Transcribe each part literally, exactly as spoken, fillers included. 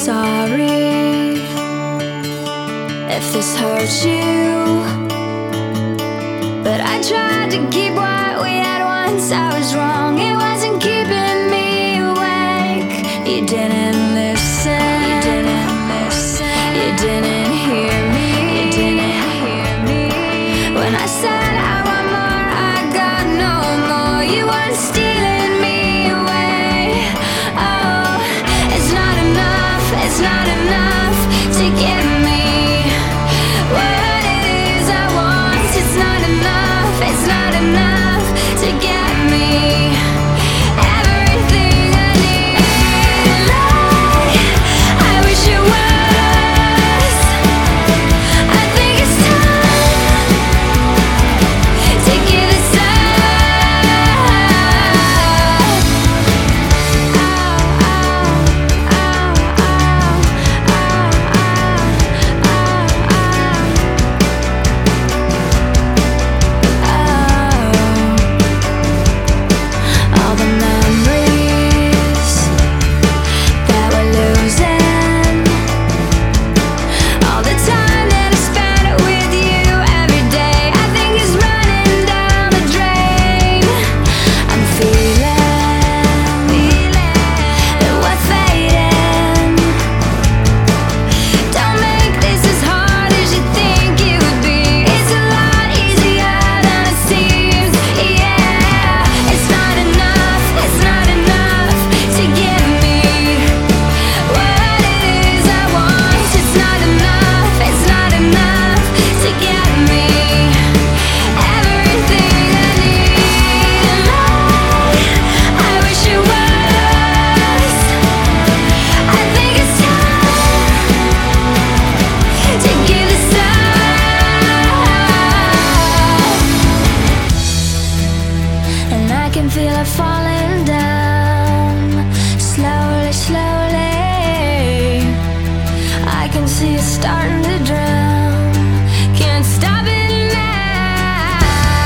sorry if this hurts you, but I tried to keep what we had once. I was wrong, it wasn't keeping me awake. You didn't listen, you didn't listen, you didn't hear me, you didn't hear me. When I said I want more, I got no more. You weren't stealing me away. Oh, it's not enough, it's not enough to give me what it is I want. It's not enough, it's not enough to get me everything I need. Like, I wish it was. I think it's time to give this up. All the memories that we're losing, all the time that I spent with you every day, I think is running down the drain. I'm feeling, feeling that we're fading. Don't make this as hard as you think it would be. It's a lot easier than it seems. Yeah, it's not enough, it's not enough to give me what it is I want. It's not enough, it's not enough to get me everything I need. Like, I wish it was. I think it's time to give this up. And I can feel it falling down, slowly, slowly. I can see it starting to drown. Can't stop it now.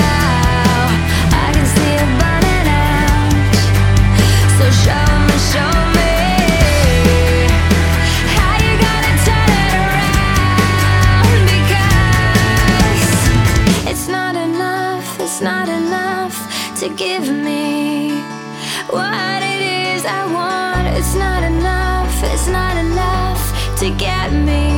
I can see it burning out. So show me, show me how you gonna turn it around. Because it's not enough, it's not enough to give me what it is I want. It's not enough, it's not enough to get me